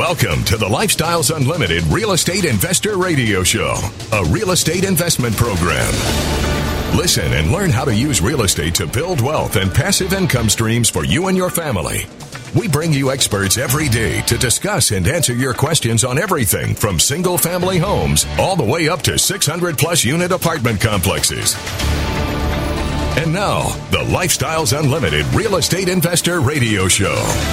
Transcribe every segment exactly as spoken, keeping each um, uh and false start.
Welcome to the Lifestyles Unlimited Real Estate Investor Radio Show, a real estate investment program. Listen and learn how to use real estate to build wealth and passive income streams for you and your family. We bring you experts every day to discuss and answer your questions on everything from single-family homes all the way up to six hundred plus unit apartment complexes. And now, the Lifestyles Unlimited Real Estate Investor Radio Show.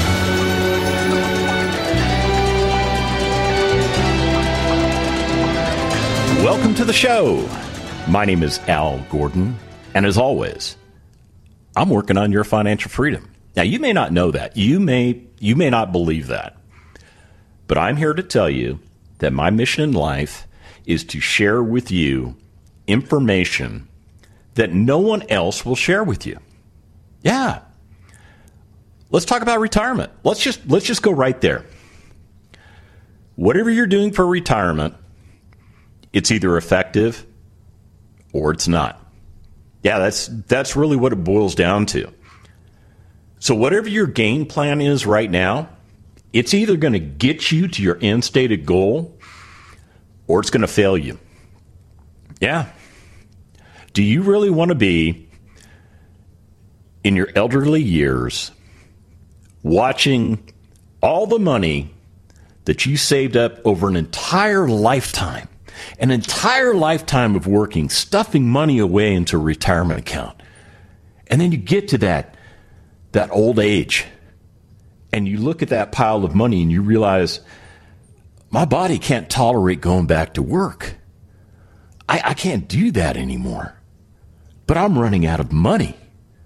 Welcome to the show. My name is Al Gordon, and as always, I'm working on your financial freedom. Now, you may not know that. You may you may not believe that. But I'm here to tell you that my mission in life is to share with you information that no one else will share with you. Yeah. Let's talk about retirement. Let's just let's just go right there. Whatever you're doing for retirement, it's either effective or it's not. Yeah, that's that's really what it boils down to. So whatever your game plan is right now, it's either going to get you to your end stated goal or it's going to fail you. Yeah. Do you really want to be in your elderly years watching all the money that you saved up over an entire lifetime, an entire lifetime of working, stuffing money away into a retirement account, and then you get to that that old age, and you look at that pile of money and you realize, my body can't tolerate going back to work. I, I can't do that anymore. But I'm running out of money.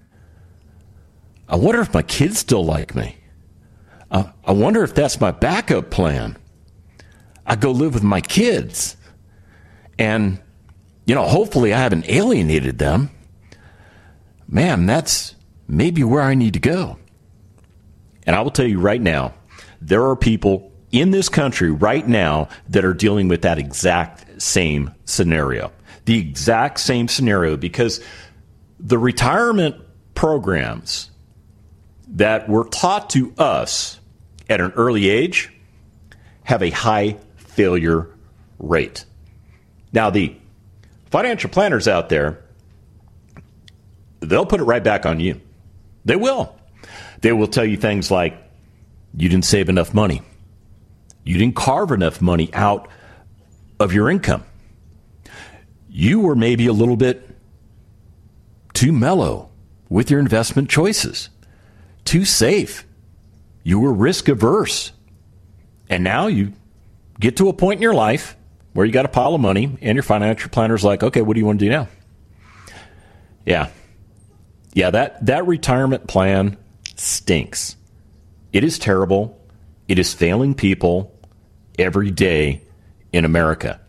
I wonder if my kids still like me. Uh, I wonder if that's my backup plan. I go live with my kids. And, you know, hopefully I haven't alienated them. Man, that's maybe where I need to go. And I will tell you right now, there are people in this country right now that are dealing with that exact same scenario. The exact same scenario, because the retirement programs that were taught to us at an early age have a high failure rate. Now, the financial planners out there, they'll put it right back on you. They will. They will tell you things like, you didn't save enough money. You didn't carve enough money out of your income. You were maybe a little bit too mellow with your investment choices, too safe. You were risk averse. And now you get to a point in your life where you got a pile of money and your financial planner's like, okay, what do you want to do now? Yeah. Yeah, that, that retirement plan stinks. It is terrible. It is failing people every day in America.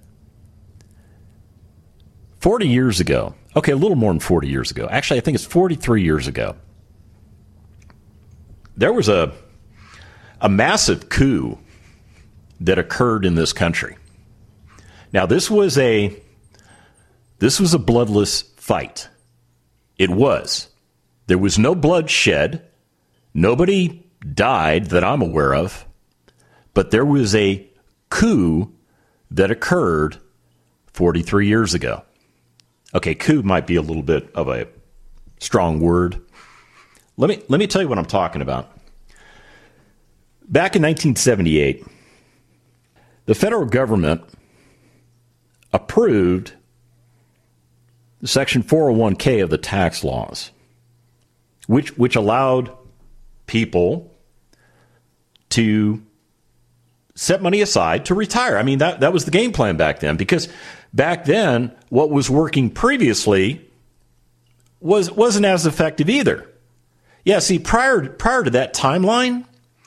forty years ago, okay, a little more than forty years ago. Actually, I think it's forty-three years ago. There was a, a massive coup that occurred in this country. Now, this was a this was a bloodless fight. It was. There was no blood shed. Nobody died that I'm aware of. But there was a coup that occurred forty-three years ago. Okay, coup might be a little bit of a strong word. Let me let me tell you what I'm talking about. Back in nineteen seventy-eight, the federal government approved Section four oh one K of the tax laws, which which allowed people to set money aside to retire. I mean, that, that was the game plan back then, because back then, what was working previously was, wasn't as effective either. Yeah, see, prior, prior to that timeline,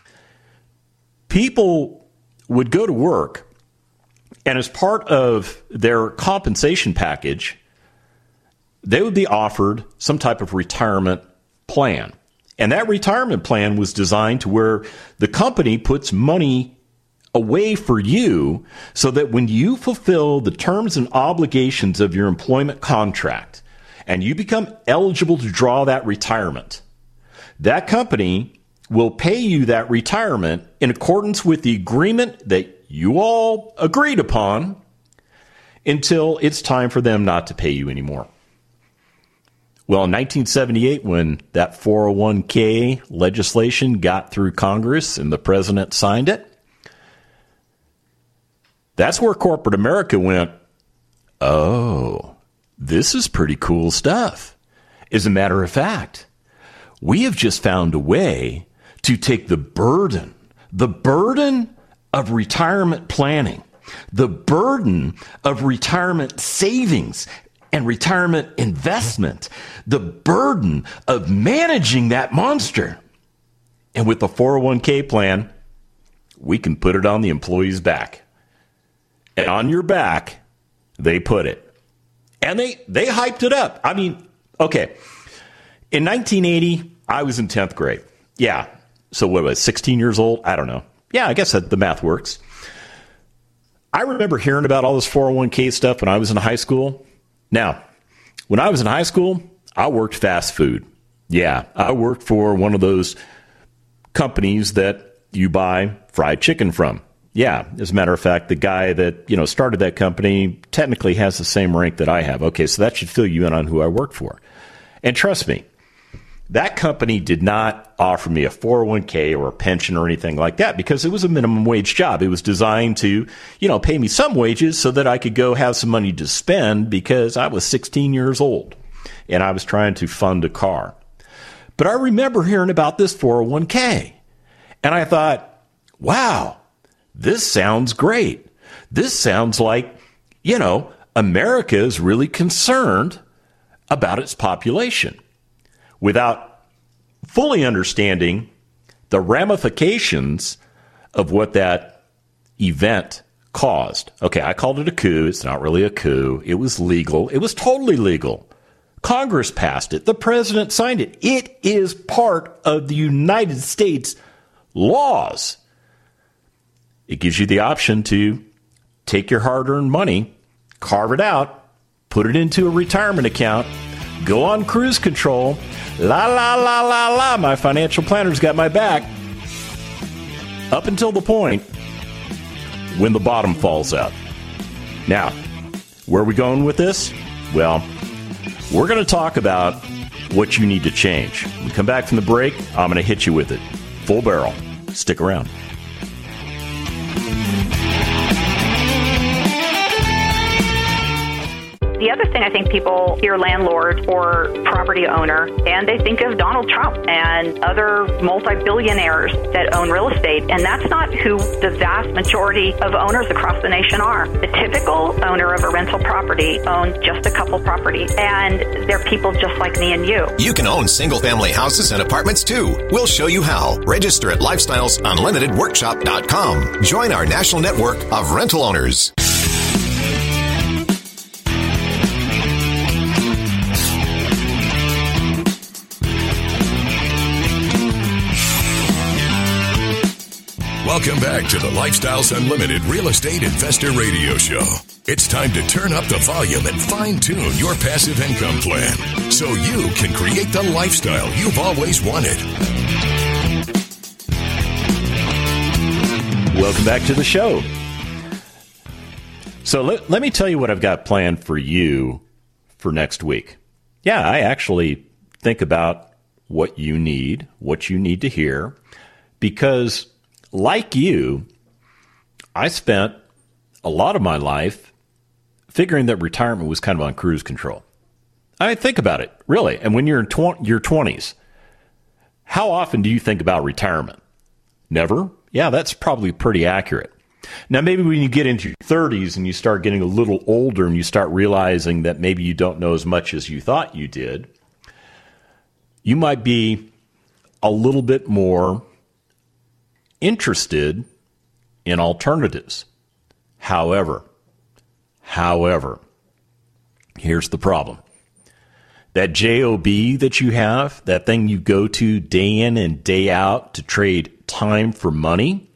people would go to work, and as part of their compensation package, they would be offered some type of retirement plan. And that retirement plan was designed to where the company puts money away for you so that when you fulfill the terms and obligations of your employment contract and you become eligible to draw that retirement, that company will pay you that retirement in accordance with the agreement that you all agreed upon until it's time for them not to pay you anymore. Well, in nineteen seventy-eight, when that four oh one k legislation got through Congress and the president signed it, that's where corporate America went, oh, this is pretty cool stuff. As a matter of fact, we have just found a way to take the burden, the burden of retirement planning, the burden of retirement savings and retirement investment, the burden of managing that monster. And with the four oh one k plan, we can put it on the employee's back. And on your back, they put it. And they, they hyped it up. I mean, okay, in nineteen eighty, I was in tenth grade. Yeah, so what was I, sixteen years old? I don't know. Yeah, I guess that the math works. I remember hearing about all this four oh one k stuff when I was in high school. Now, when I was in high school, I worked fast food. Yeah, I worked for one of those companies that you buy fried chicken from. Yeah, as a matter of fact, the guy that, you know, started that company technically has the same rank that I have. Okay, so that should fill you in on who I work for. And trust me, that company did not offer me a four oh one k or a pension or anything like that because it was a minimum wage job. It was designed to, you know, pay me some wages so that I could go have some money to spend because I was sixteen years old and I was trying to fund a car. But I remember hearing about this four oh one k and I thought, wow, this sounds great. This sounds like, you know, America is really concerned about its population, without fully understanding the ramifications of what that event caused. Okay, I called it a coup. It's not really a coup. It was legal. It was totally legal. Congress passed it. The president signed it. It is part of the United States laws. It gives you the option to take your hard-earned money, carve it out, put it into a retirement account, go on cruise control. La, la, la, la, la. My financial planner's got my back. Up until the point when the bottom falls out. Now, where are we going with this? Well, we're going to talk about what you need to change. When we come back from the break, I'm going to hit you with it. Full barrel. Stick around. The other thing, I think people hear landlord or property owner, and they think of Donald Trump and other multi-billionaires that own real estate, and that's not who the vast majority of owners across the nation are. The typical owner of a rental property owns just a couple properties, and they're people just like me and you. You can own single-family houses and apartments, too. We'll show you how. Register at lifestyles unlimited workshop dot com. Join our national network of rental owners. Welcome back to the Lifestyles Unlimited Real Estate Investor Radio Show. It's time to turn up the volume and fine-tune your passive income plan so you can create the lifestyle you've always wanted. Welcome back to the show. So let, let me tell you what I've got planned for you for next week. Yeah, I actually think about what you need, what you need to hear, because like you, I spent a lot of my life figuring that retirement was kind of on cruise control. I mean, think about it, really. And when you're in tw- your twenties, how often do you think about retirement? Never? Yeah, that's probably pretty accurate. Now, maybe when you get into your thirties and you start getting a little older and you start realizing that maybe you don't know as much as you thought you did, you might be a little bit more interested in alternatives. However, however, here's the problem. That job that you have, that thing you go to day in and day out to trade time for money,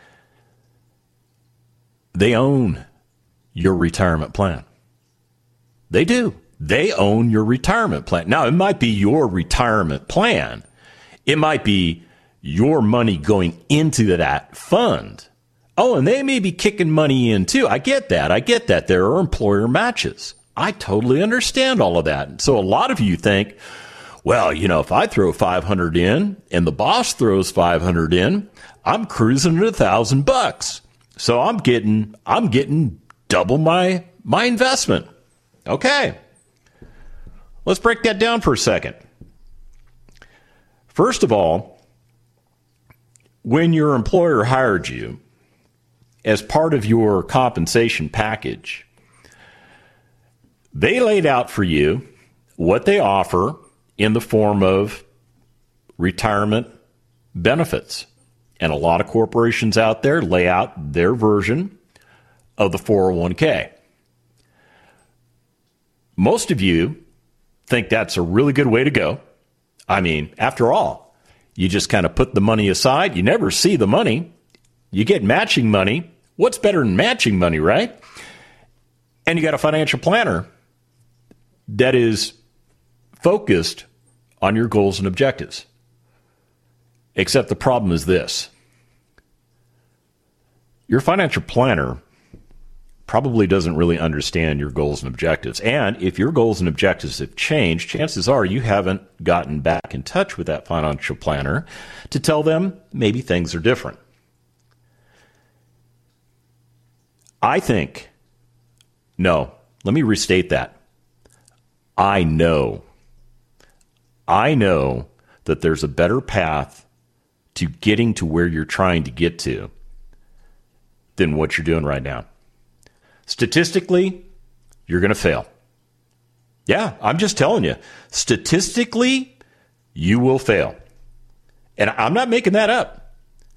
they own your retirement plan. They do. They own your retirement plan. Now, it might be your retirement plan. It might be your money going into that fund. Oh, and they may be kicking money in too. I get that. I get that. There are employer matches. I totally understand all of that. So a lot of you think, well, you know, if I throw five hundred in and the boss throws five hundred in, I'm cruising at a thousand bucks. So I'm getting, I'm getting double my, my investment. Okay. Let's break that down for a second. First of all, when your employer hired you as part of your compensation package, they laid out for you what they offer in the form of retirement benefits. And a lot of corporations out there lay out their version of the four oh one k. Most of you think that's a really good way to go. I mean, after all, you just kind of put the money aside. You never see the money. You get matching money. What's better than matching money, right? And you got a financial planner that is focused on your goals and objectives. Except the problem is this. Your financial planner probably doesn't really understand your goals and objectives. And if your goals and objectives have changed, chances are you haven't gotten back in touch with that financial planner to tell them maybe things are different. I think, no, let me restate that. I know, I know that there's a better path to getting to where you're trying to get to than what you're doing right now. Statistically, you're going to fail. Yeah, I'm just telling you. Statistically, you will fail. And I'm not making that up.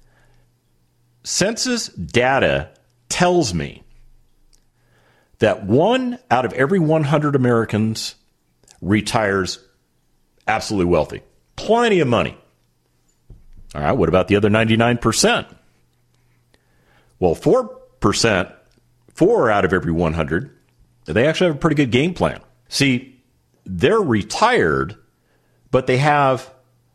Census data tells me that one out of every one hundred Americans retires absolutely wealthy. Plenty of money. All right, what about the other ninety-nine percent? Well, four percent, four out of every one hundred, they actually have a pretty good game plan. See, they're retired, but they have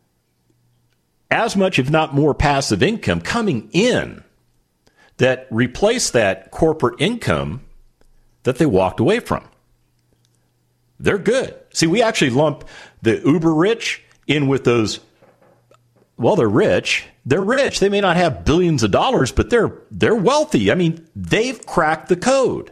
as much, if not more, passive income coming in that replace that corporate income that they walked away from. They're good. See, we actually lump the uber rich in with those. Well, they're rich. They're rich. They may not have billions of dollars, but they're they're wealthy. I mean, they've cracked the code.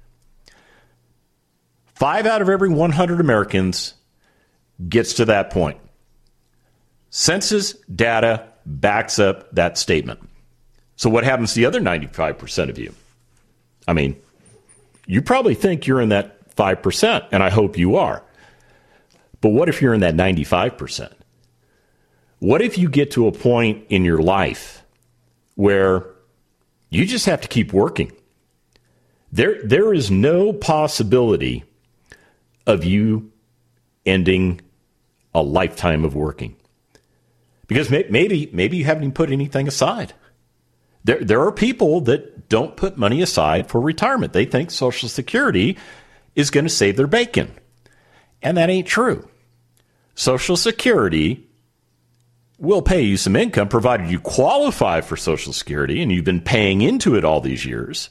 Five out of every one hundred Americans gets to that point. Census data backs up that statement. So what happens to the other ninety-five percent of you? I mean, you probably think you're in that five percent, and I hope you are. But what if you're in that ninety-five percent? What if you get to a point in your life where you just have to keep working? There, there is no possibility of you ending a lifetime of working. Because may, maybe, maybe you haven't even put anything aside. There, there are people that don't put money aside for retirement. They think Social Security is going to save their bacon. And that ain't true. Social Security will pay you some income provided you qualify for Social Security and you've been paying into it all these years.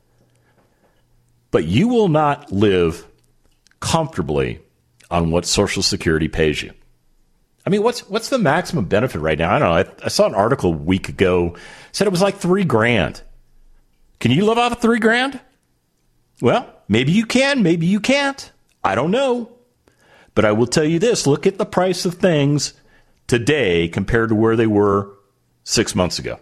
But you will not live comfortably on what Social Security pays you. I mean, what's what's the maximum benefit right now? I don't know. I, I saw an article a week ago, said it was like three grand. Can you live off of three grand? Well, maybe you can, maybe you can't. I don't know. But I will tell you this, look at the price of things today compared to where they were six months ago.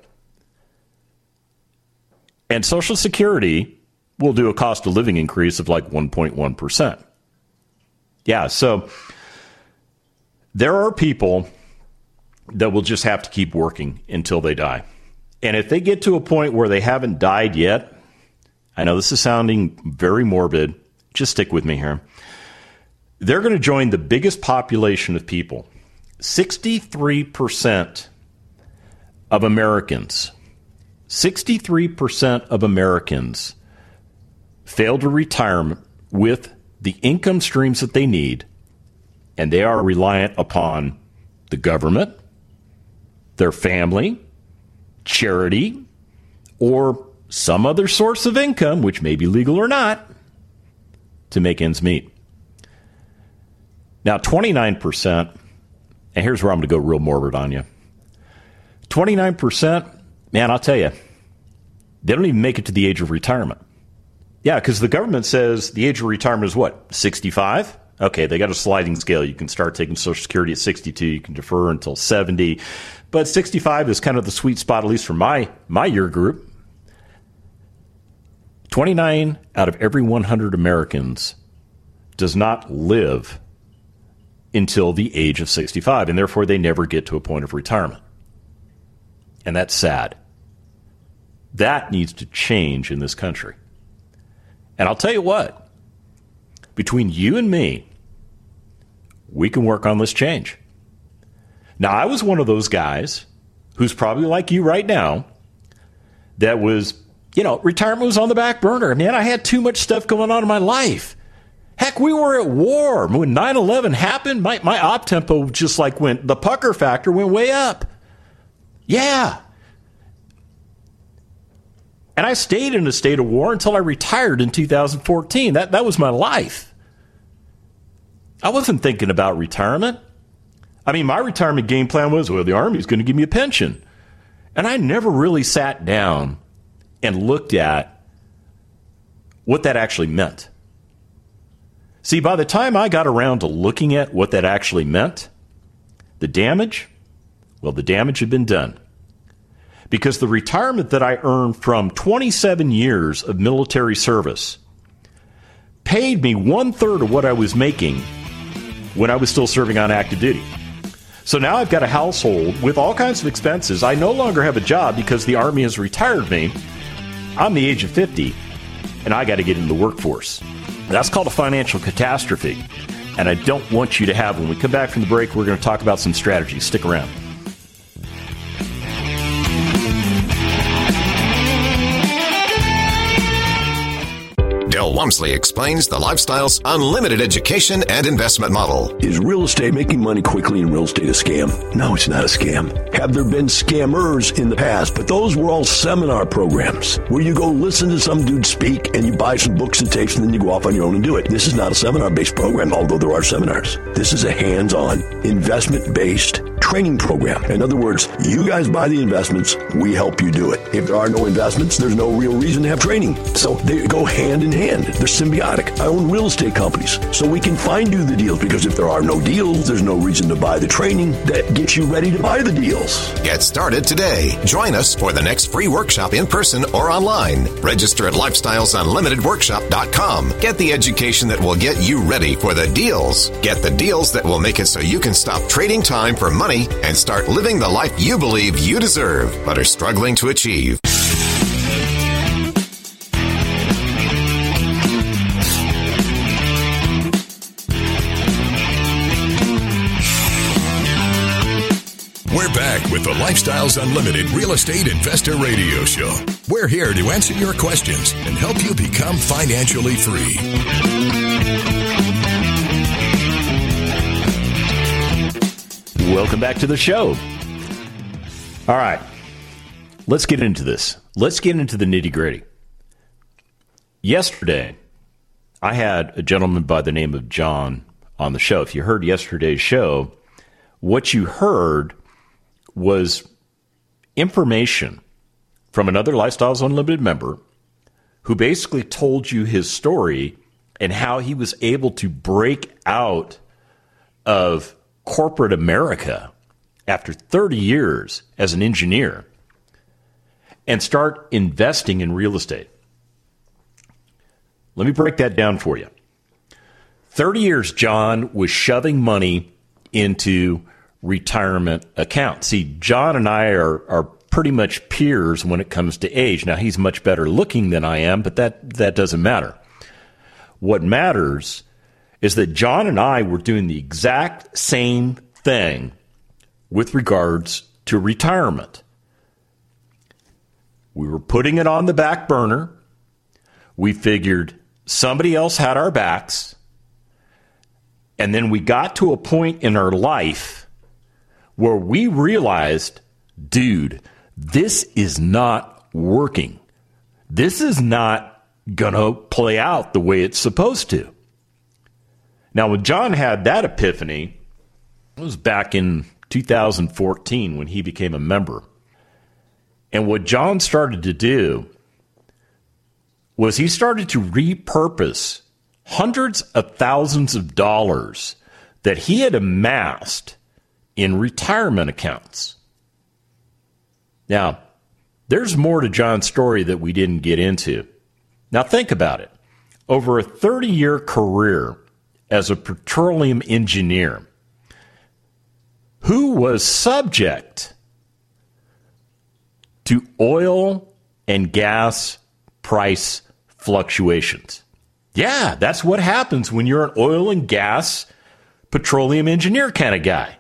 And Social Security will do a cost of living increase of like one point one percent. Yeah, so there are people that will just have to keep working until they die. And if they get to a point where they haven't died yet, I know this is sounding very morbid, just stick with me here. They're going to join the biggest population of people. sixty-three percent of Americans, sixty-three percent of Americans fail to retire with the income streams that they need, and they are reliant upon the government, their family, charity, or some other source of income, which may be legal or not, to make ends meet. Now, twenty-nine percent, and here's where I'm going to go real morbid on you. twenty-nine percent, man, I'll tell you, they don't even make it to the age of retirement. Yeah, because the government says the age of retirement is what, sixty-five? Okay, they got a sliding scale. You can start taking Social Security at sixty-two. You can defer until seventy. But sixty-five is kind of the sweet spot, at least for my, my year group. twenty-nine out of every one hundred Americans does not live until the age of sixty-five, and therefore they never get to a point of retirement. And that's sad. That needs to change in this country. And I'll tell you what, between you and me, we can work on this change. Now, I was one of those guys who's probably like you right now that was, you know, retirement was on the back burner. Man, I had too much stuff going on in my life. Heck, we were at war. When nine eleven happened, my, my op tempo just like went, the pucker factor went way up. Yeah. And I stayed in a state of war until I retired in two thousand fourteen. That, that was my life. I wasn't thinking about retirement. I mean, my retirement game plan was, well, the Army's going to give me a pension. And I never really sat down and looked at what that actually meant. See, by the time I got around to looking at what that actually meant, the damage, well, the damage had been done. Because the retirement that I earned from twenty-seven years of military service paid me one-third of what I was making when I was still serving on active duty. So now I've got a household with all kinds of expenses. I no longer have a job because the Army has retired me. I'm the age of fifty, and I got to get into the workforce. That's called a financial catastrophe, and I don't want you to have. When we come back from the break, we're going to talk about some strategies. Stick around. Del Walmsley explains the Lifestyles Unlimited education and investment model. Is real estate making money quickly in real estate a scam? No, it's not a scam. Have there been scammers in the past? But those were all seminar programs where you go listen to some dude speak and you buy some books and tapes and then you go off on your own and do it. This is not a seminar-based program, although there are seminars. This is a hands-on, investment-based training program. In other words, you guys buy the investments, we help you do it. If there are no investments, there's no real reason to have training. So they go hand in hand. They're symbiotic. I own real estate companies, so we can find you the deals, because if there are no deals, there's no reason to buy the training that gets you ready to buy the deals. Get started today. Join us for the next free workshop in person or online. Register at lifestyles unlimited workshop dot com. Get the education that will get you ready for the deals. Get the deals that will make it so you can stop trading time for money and start living the life you believe you deserve but are struggling to achieve. We're back with the Lifestyles Unlimited Real Estate Investor Radio Show. We're here to answer your questions and help you become financially free. Welcome back to the show. All right, let's get into this. Let's get into the nitty-gritty. Yesterday, I had a gentleman by the name of John on the show. If you heard yesterday's show, what you heard was information from another Lifestyles Unlimited member who basically told you his story and how he was able to break out of corporate America after thirty years as an engineer and start investing in real estate. Let me break that down for you. thirty years, John was shoving money into retirement account. See, John and I are, are pretty much peers when it comes to age. Now, he's much better looking than I am, but that, that doesn't matter. What matters is that John and I were doing the exact same thing with regards to retirement. We were putting it on the back burner. We figured somebody else had our backs. And then we got to a point in our life where we realized dude, this is not working. This is not going to play out the way it's supposed to. Now, when John had that epiphany, it was back in two thousand fourteen when he became a member. And what John started to do was he started to repurpose hundreds of thousands of dollars that he had amassed in retirement accounts. Now, there's more to John's story that we didn't get into. Now, think about it. Over a thirty-year career as a petroleum engineer, who was subject to oil and gas price fluctuations. Yeah, that's what happens when you're an oil and gas petroleum engineer kind of guy.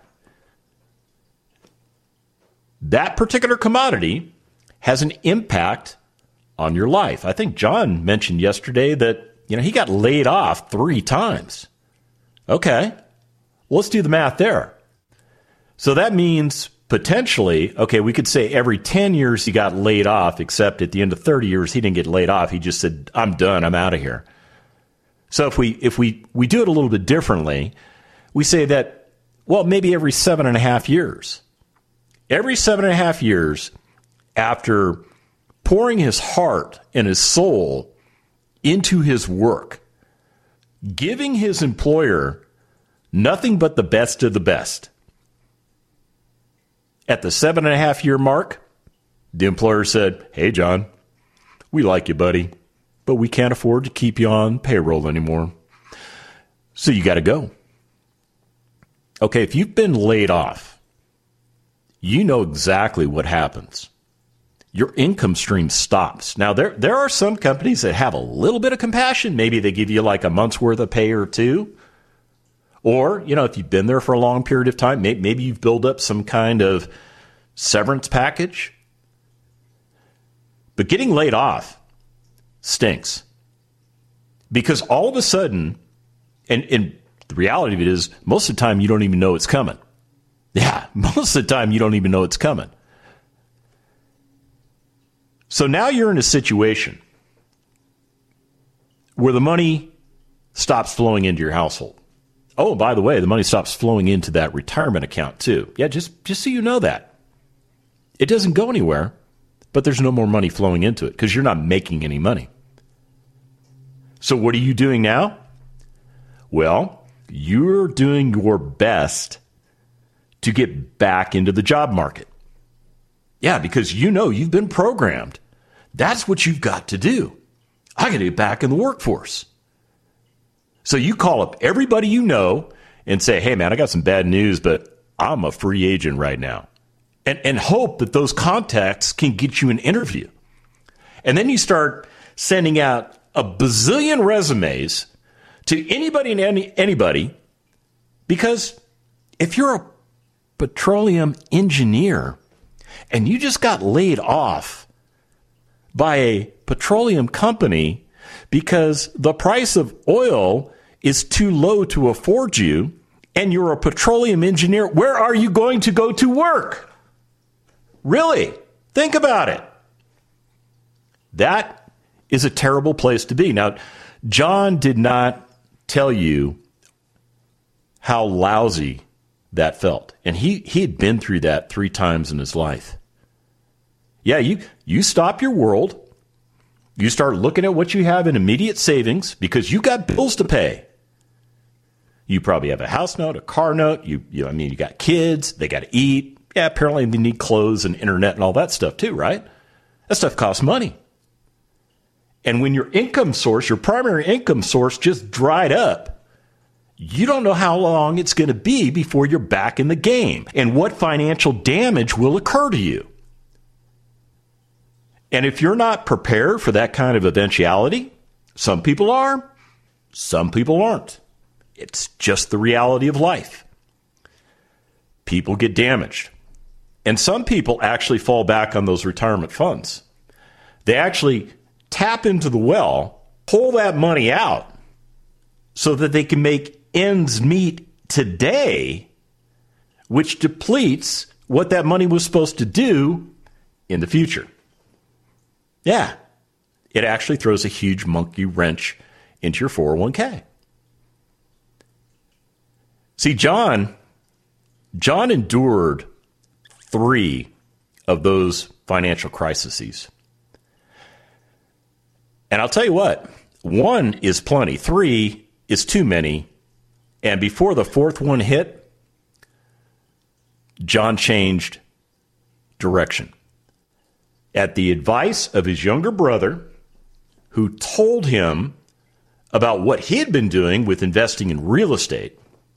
That particular commodity has an impact on your life. I think John mentioned yesterday that, you know, he got laid off three times. Okay, well, let's do the math there. So that means potentially, okay, we could say every ten years he got laid off, except at the end of thirty years he didn't get laid off. He just said, I'm done, I'm out of here. So if we if we, we do it a little bit differently, we say that, well, maybe every seven and a half years. Every seven and a half years, after pouring his heart and his soul into his work, giving his employer nothing but the best of the best. At the seven and a half year mark, the employer said, hey, John, we like you, buddy, but we can't afford to keep you on payroll anymore. So you got to go. Okay, if you've been laid off, you know exactly what happens. Your income stream stops. Now, there there are some companies that have a little bit of compassion. Maybe they give you like a month's worth of pay or two. Or, you know, if you've been there for a long period of time, maybe you've built up some kind of severance package. But getting laid off stinks. Because all of a sudden, and, and the reality of it is, most of the time you don't even know it's coming. Yeah, most of the time you don't even know it's coming. So now you're in a situation where the money stops flowing into your household. Oh, by the way, the money stops flowing into that retirement account too. Yeah, just, just so you know that. It doesn't go anywhere, but there's no more money flowing into it because you're not making any money. So what are you doing now? Well, you're doing your best to get back into the job market. Yeah, because you know you've been programmed. That's what you've got to do. I got to get back in the workforce. So you call up everybody you know and say, hey, man, I got some bad news, but I'm a free agent right now. And, and hope that those contacts can get you an interview. And then you start sending out a bazillion resumes to anybody and any, anybody, because if you're a petroleum engineer and you just got laid off by a petroleum company because the price of oil is too low to afford you, and you're a petroleum engineer, where are you going to go to work? Really? Think about it. That is a terrible place to be. Now, John did not tell you how lousy that felt. And he, he had been through that three times in his life. Yeah, you, you stop your world. You start looking at what you have in immediate savings because you got bills to pay. You probably have a house note, a car note. You, you, I mean, you got kids. They got to eat. Yeah, apparently they need clothes and internet and all that stuff too, right? That stuff costs money. And when your income source, your primary income source just dried up, you don't know how long it's going to be before you're back in the game and what financial damage will occur to you. And if you're not prepared for that kind of eventuality, some people are, some people aren't. It's just the reality of life. People get damaged. And some people actually fall back on those retirement funds. They actually tap into the well, pull that money out so that they can make ends meet today, which depletes what that money was supposed to do in the future. Yeah, it actually throws a huge monkey wrench into your four oh one k. See, John, John endured three of those financial crises. And I'll tell you what, one is plenty, three is too many. And before the fourth one hit, John changed direction. At the advice of his younger brother, who told him about what he had been doing with investing in real estate,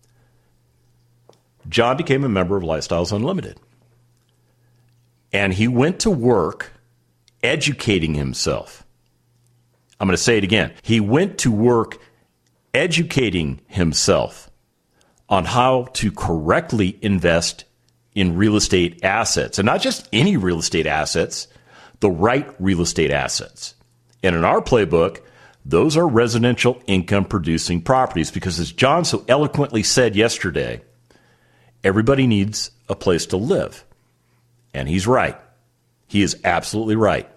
John became a member of Lifestyles Unlimited. And he went to work educating himself. I'm going to say it again. He went to work educating himself on how to correctly invest in real estate assets. And not just any real estate assets, the right real estate assets. And in our playbook, those are residential income producing properties, because as John so eloquently said yesterday, everybody needs a place to live. And he's right. He is absolutely right.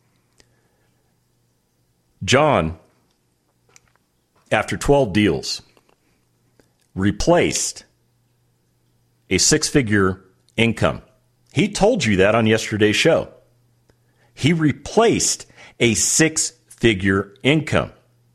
John, after twelve deals, replaced a six-figure income. He told you that on yesterday's show. He replaced a six-figure income.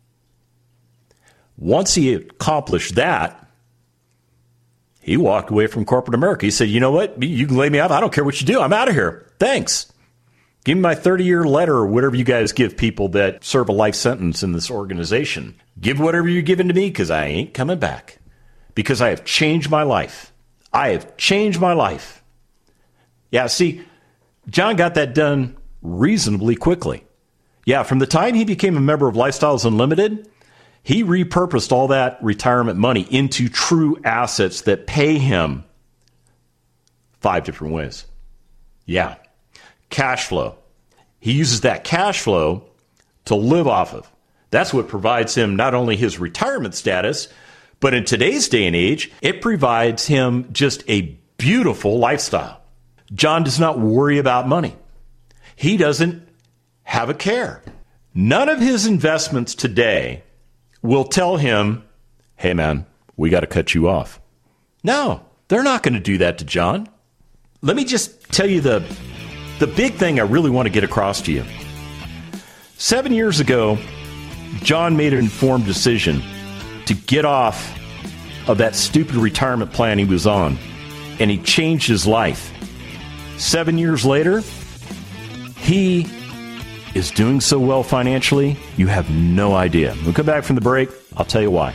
Once he accomplished that, he walked away from corporate America. He said, you know what? You can lay me off. I don't care what you do. I'm out of here. Thanks. Give me my thirty-year letter or whatever you guys give people that serve a life sentence in this organization. Give whatever you're giving to me, because I ain't coming back. Because I have changed my life. I have changed my life. Yeah, see, John got that done reasonably quickly. Yeah, from the time he became a member of Lifestyles Unlimited, he repurposed all that retirement money into true assets that pay him five different ways. Yeah. Cash flow. He uses that cash flow to live off of. That's what provides him not only his retirement status, but in today's day and age, it provides him just a beautiful lifestyle. John does not worry about money. He doesn't have a care. None of his investments today will tell him, hey, man, we got to cut you off. No, they're not going to do that to John. Let me just tell you the, the big thing I really want to get across to you. Seven years ago, John made an informed decision to get off of that stupid retirement plan he was on, and he changed his life. Seven years later, he is doing so well financially, you have no idea. We'll come back from the break. I'll tell you why.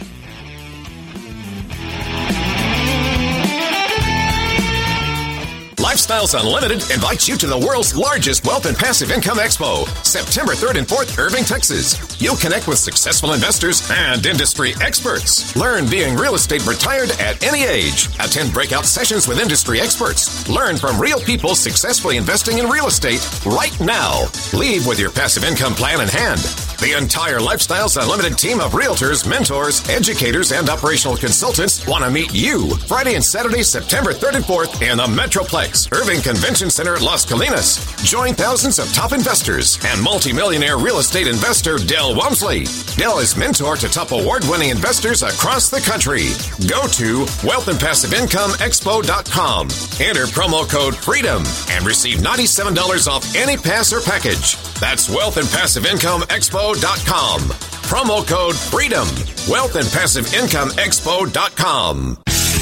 Lifestyles Unlimited invites you to the world's largest wealth and passive income expo, September third and fourth, Irving, Texas. You'll connect with successful investors and industry experts. Learn being real estate retired at any age. Attend breakout sessions with industry experts. Learn from real people successfully investing in real estate right now. Leave with your passive income plan in hand. The entire Lifestyles Unlimited team of realtors, mentors, educators, and operational consultants want to meet you Friday and Saturday, September third and fourth in the Metroplex, Irving Convention Center at Las Colinas. Join thousands of top investors and multimillionaire real estate investor Del Walmsley. Del is mentor to top award-winning investors across the country. Go to wealth and passive income expo dot com. Enter promo code FREEDOM and receive ninety-seven dollars off any pass or package. That's wealth and passive income expo dot com. Promo code FREEDOM. wealth and passive income expo dot com.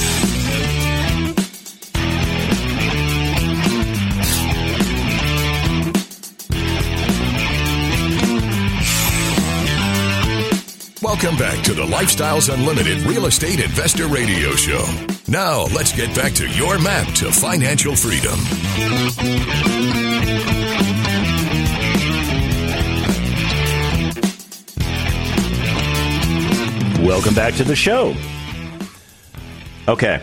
Welcome back to the Lifestyles Unlimited Real Estate Investor Radio Show. Now, let's get back to your map to financial freedom. Welcome back to the show. Okay.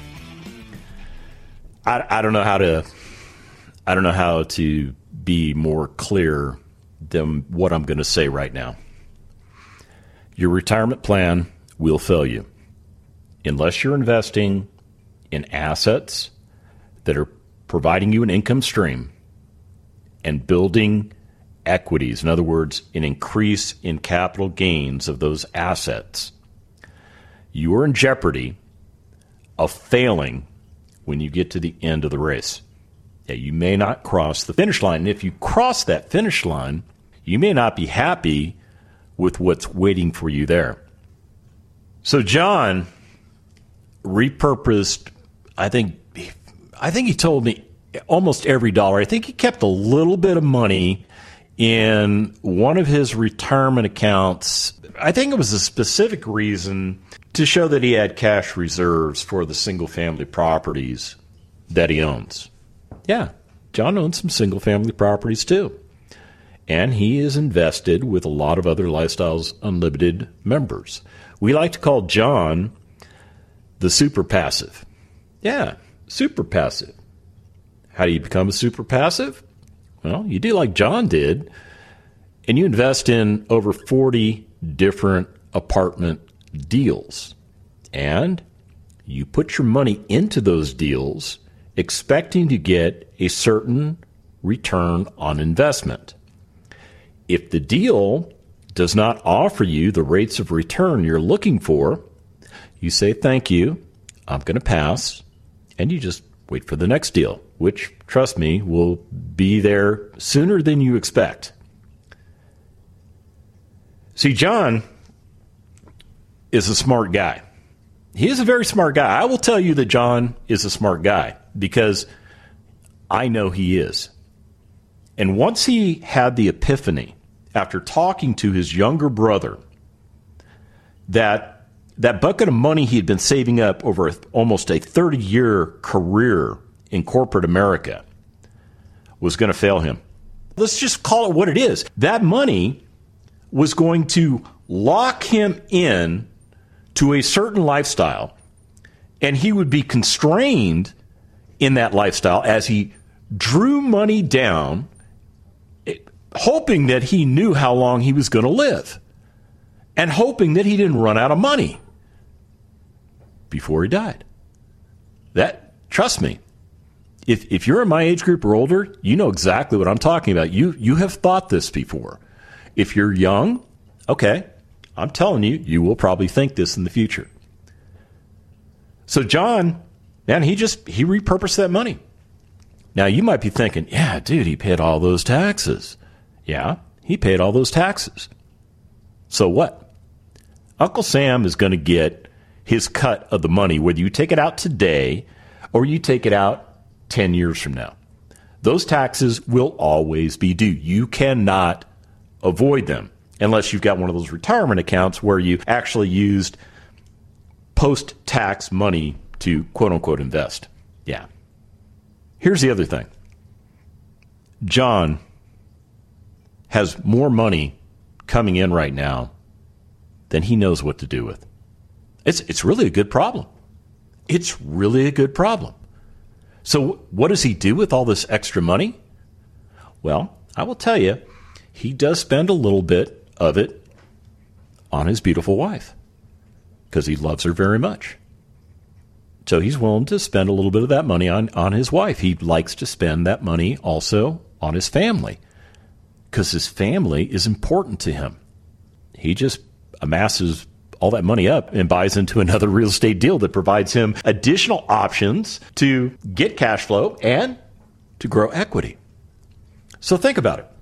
I, I don't know how to I don't know how to be more clear than what I'm going to say right now. Your retirement plan will fail you unless you're investing in assets that are providing you an income stream and building equities, in other words, an increase in capital gains of those assets, you are in jeopardy of failing when you get to the end of the race. Yeah, you may not cross the finish line. And if you cross that finish line, you may not be happy with what's waiting for you there. So John repurposed, I think, I think he told me almost every dollar. I think he kept a little bit of money in one of his retirement accounts. I think it was a specific reason to show that he had cash reserves for the single-family properties that he owns. Yeah, John owns some single-family properties too. And he is invested with a lot of other Lifestyles Unlimited members. We like to call John the super passive. Yeah, super passive. How do you become a super passive? Well, you do like John did, and you invest in over forty different apartment deals. And you put your money into those deals expecting to get a certain return on investment. If the deal does not offer you the rates of return you're looking for, you say, thank you, I'm going to pass, and you just wait for the next deal, which, trust me, will be there sooner than you expect. See, John is a smart guy. He is a very smart guy. I will tell you that John is a smart guy because I know he is. And once he had the epiphany after talking to his younger brother that that bucket of money he had been saving up over a, almost a thirty-year career in corporate America was going to fail him. Let's just call it what it is. That money was going to lock him in to a certain lifestyle, and he would be constrained in that lifestyle as he drew money down, hoping that he knew how long he was going to live and hoping that he didn't run out of money before he died. That, trust me, if if you're in my age group or older, you know exactly what I'm talking about. You you have thought this before. If you're young, okay, I'm telling you, you will probably think this in the future. So John, man, he just, he repurposed that money. Now, you might be thinking, yeah, dude, he paid all those taxes. Yeah, he paid all those taxes. So what? Uncle Sam is going to get his cut of the money, whether you take it out today or you take it out ten years from now. Those taxes will always be due. You cannot avoid them unless you've got one of those retirement accounts where you actually used post-tax money to quote-unquote invest. Yeah. Here's the other thing. John has more money coming in right now than he knows what to do with. It's it's really a good problem. It's really a good problem. So what does he do with all this extra money? Well, I will tell you, he does spend a little bit of it on his beautiful wife because he loves her very much. So he's willing to spend a little bit of that money on, on his wife. He likes to spend that money also on his family because his family is important to him. He just amasses all that money up and buys into another real estate deal that provides him additional options to get cash flow and to grow equity. So think about it.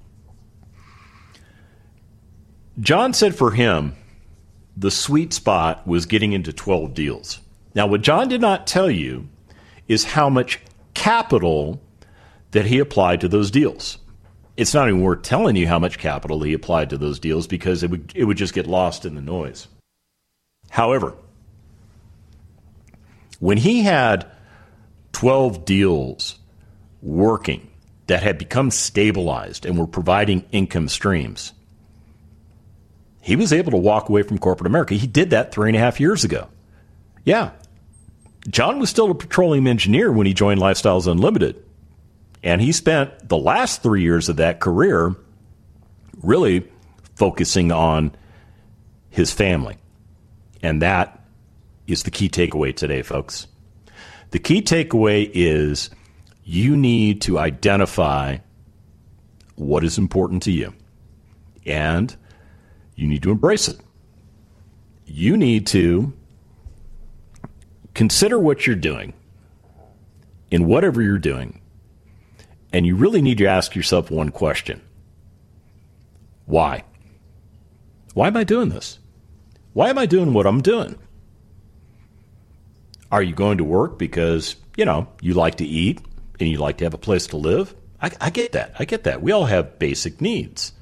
John said for him, the sweet spot was getting into twelve deals. Now, what John did not tell you is how much capital that he applied to those deals. It's not even worth telling you how much capital he applied to those deals because it would it would just get lost in the noise. However, when he had twelve deals working that had become stabilized and were providing income streams, he was able to walk away from corporate America. He did that three and a half years ago. Yeah, John was still a petroleum engineer when he joined Lifestyles Unlimited. And he spent the last three years of that career really focusing on his family. And that is the key takeaway today, folks. The key takeaway is you need to identify what is important to you, and you need to embrace it. You need to consider what you're doing in whatever you're doing, and you really need to ask yourself one question. Why? Why am I doing this? Why am I doing what I'm doing? Are you going to work because, you know, you like to eat and you like to have a place to live? I, I get that. I get that. We all have basic needs.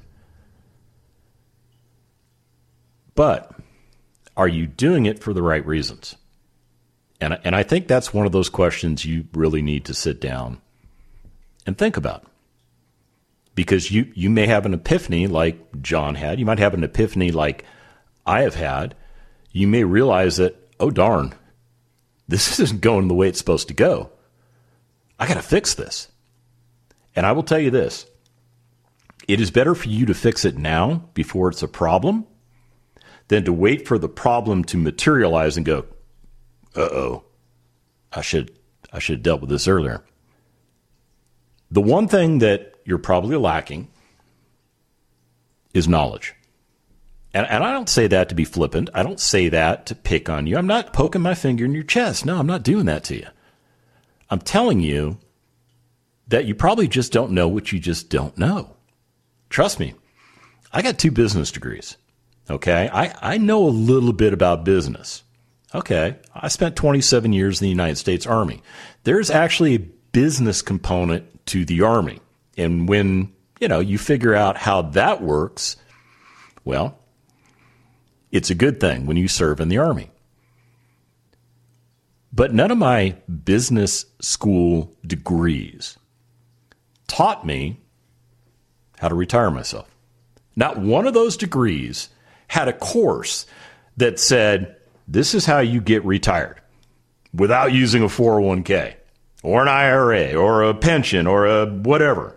But are you doing it for the right reasons? And, and I think that's one of those questions you really need to sit down and think about. Because you, you may have an epiphany like John had. You might have an epiphany like I have had. You may realize that, oh, darn, this isn't going the way it's supposed to go. I got to fix this. And I will tell you this. It is better for you to fix it now before it's a problem than to wait for the problem to materialize and go, uh-oh, I should, I should have dealt with this earlier. The one thing that you're probably lacking is knowledge. And, and I don't say that to be flippant. I don't say that to pick on you. I'm not poking my finger in your chest. No, I'm not doing that to you. I'm telling you that you probably just don't know what you just don't know. Trust me, I got two business degrees. Okay, I, I know a little bit about business. Okay, I spent twenty-seven years in the United States Army. There's actually a business component to the Army. And when, you know, you figure out how that works, well, it's a good thing when you serve in the Army. But none of my business school degrees taught me how to retire myself. Not one of those degrees had a course that said, this is how you get retired without using a four oh one k or an I R A or a pension or a whatever.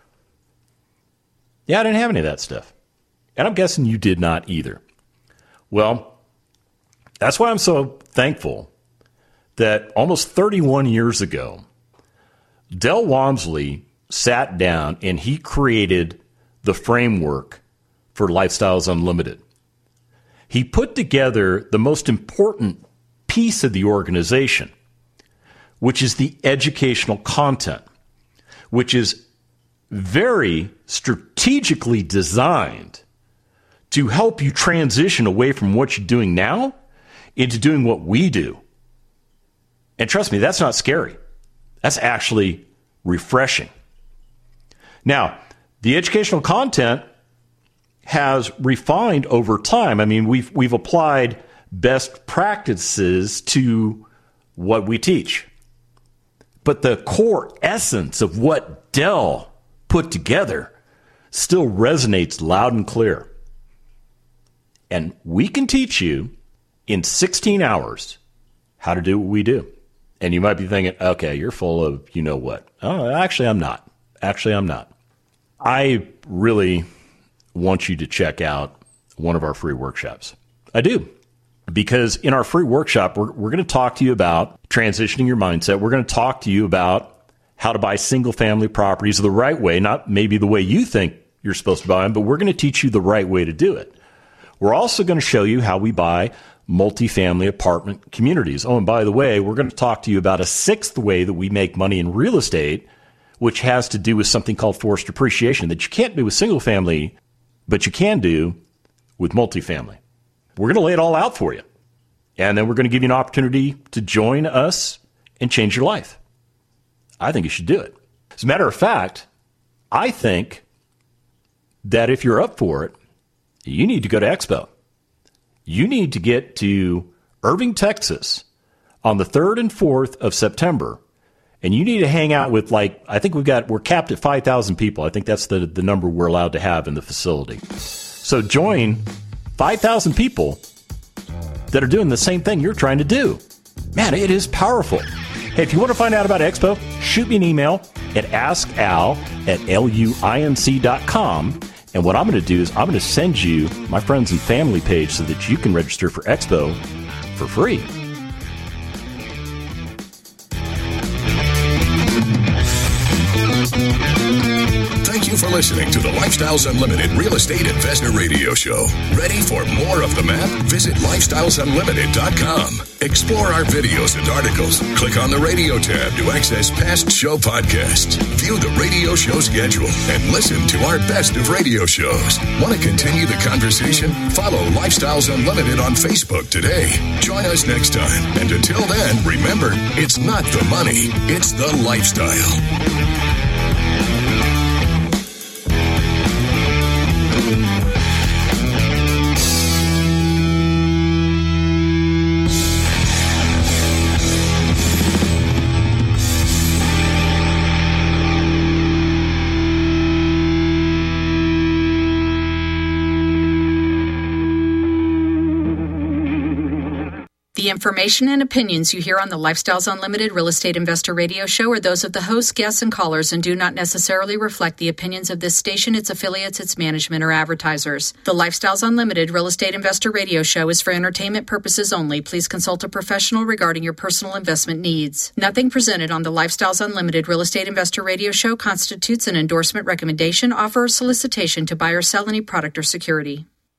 Yeah, I didn't have any of that stuff. And I'm guessing you did not either. Well, that's why I'm so thankful that almost thirty-one years ago, Del Walmsley sat down and he created the framework for Lifestyles Unlimited. He put together the most important piece of the organization, which is the educational content, which is very strategically designed to help you transition away from what you're doing now into doing what we do. And trust me, that's not scary. That's actually refreshing. Now, the educational content has refined over time. I mean, we've we've applied best practices to what we teach. But the core essence of what Del put together still resonates loud and clear. And we can teach you in sixteen hours how to do what we do. And you might be thinking, okay, you're full of you know what. Oh, actually, I'm not. Actually, I'm not. I really want you to check out one of our free workshops. I do. Because in our free workshop, we're, we're going to talk to you about transitioning your mindset. We're going to talk to you about how to buy single-family properties the right way, not maybe the way you think you're supposed to buy them, but we're going to teach you the right way to do it. We're also going to show you how we buy multifamily apartment communities. Oh, and by the way, we're going to talk to you about a sixth way that we make money in real estate, which has to do with something called forced appreciation that you can't do with single-family, but you can do with multifamily. We're going to lay it all out for you. And then we're going to give you an opportunity to join us and change your life. I think you should do it. As a matter of fact, I think that if you're up for it, you need to go to Expo. You need to get to Irving, Texas on the third and fourth of September. And you need to hang out with, like, I think we've got, we're capped at five thousand people. I think that's the, the number we're allowed to have in the facility. So join five thousand people that are doing the same thing you're trying to do. Man, it is powerful. Hey, if you want to find out about Expo, shoot me an email at askal at luinc dot com. And what I'm going to do is I'm going to send you my friends and family page so that you can register for Expo for free. Thank you for listening to the Lifestyles Unlimited Real Estate Investor Radio Show. Ready for more of the map? Visit lifestyles unlimited dot com. Explore our videos and articles. Click on the radio tab to access past show podcasts. View the radio show schedule and listen to our best of radio shows. Want to continue the conversation? Follow Lifestyles Unlimited on Facebook today. Join us next time. And until then, remember, it's not the money, it's the lifestyle. The information and opinions you hear on the Lifestyles Unlimited Real Estate Investor Radio Show are those of the hosts, guests, and callers and do not necessarily reflect the opinions of this station, its affiliates, its management, or advertisers. The Lifestyles Unlimited Real Estate Investor Radio Show is for entertainment purposes only. Please consult a professional regarding your personal investment needs. Nothing presented on the Lifestyles Unlimited Real Estate Investor Radio Show constitutes an endorsement, recommendation, offer, or solicitation to buy or sell any product or security.